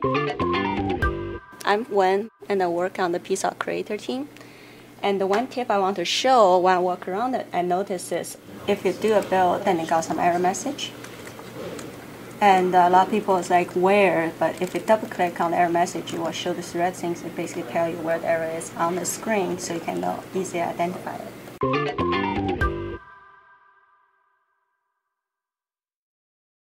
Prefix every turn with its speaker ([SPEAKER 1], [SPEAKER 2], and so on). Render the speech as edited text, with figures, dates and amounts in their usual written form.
[SPEAKER 1] I'm Wen, and I work on the PSOC creator team. And the one tip I want to show when I walk around it, I notice is if you do a build, then it got some error message. And a lot of people is like, where? But if you double click on the error message, it will show this red things. It basically tell you where the error is on the screen, so you can easily identify it.